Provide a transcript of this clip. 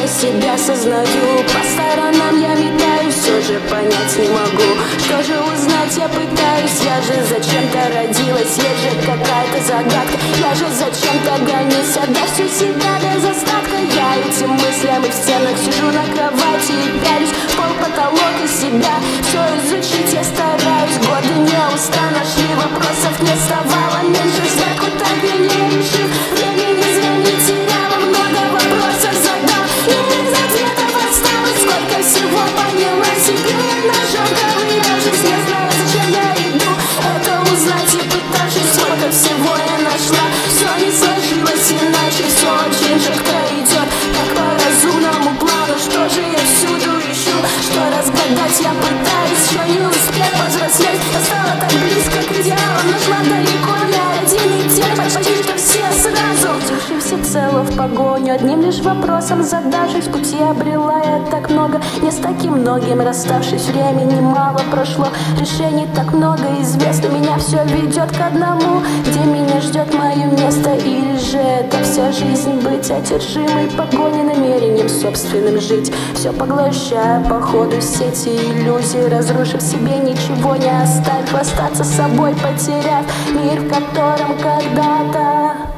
себя сознаю. По сторонам я метаюсь, все же понять не могу. Что же узнать я пытаюсь, я же зачем-то родилась. Есть же какая-то загадка, я же зачем-то гонюсь. Отдав всю себя без остатка, я этим мыслям и в стенах сижу на кровати и пялюсь в пол, потолок и себя. Все изучить я стараюсь, годы не устану, шли, вопросов не вставало меньше. Взгляд куда не решил, времени зря не теряла, много вопросов задал, и без ответов осталось. Сколько всего поняла себе, нашел головы, я жизнь не знаю, зачем я иду это узнать и пытавшись. Сколько всего я нашла, все не сложилось иначе, все очень жестко идет, как по разумному плану. Что же я всюду ищу, что разгадать я пытаюсь, еще не успев повзрослеть. Я стала так близко к идеалам, нашла далеко не один и те, почти что все сразу. Души всецело в погоню, одним лишь вопросом задавшись, пути обрела я так много, не с таким многим расставшись. Времени мало прошло, решений так много известно, меня все ведет к одному, где меня ждет мое место. Или же это вся жизнь, быть одержимой погоней, намерением собственным жить, все поглощая по ходу сети иллюзий, разрушив себе ничего не оставив, остаться собой, потеряв мир, в котором когда-то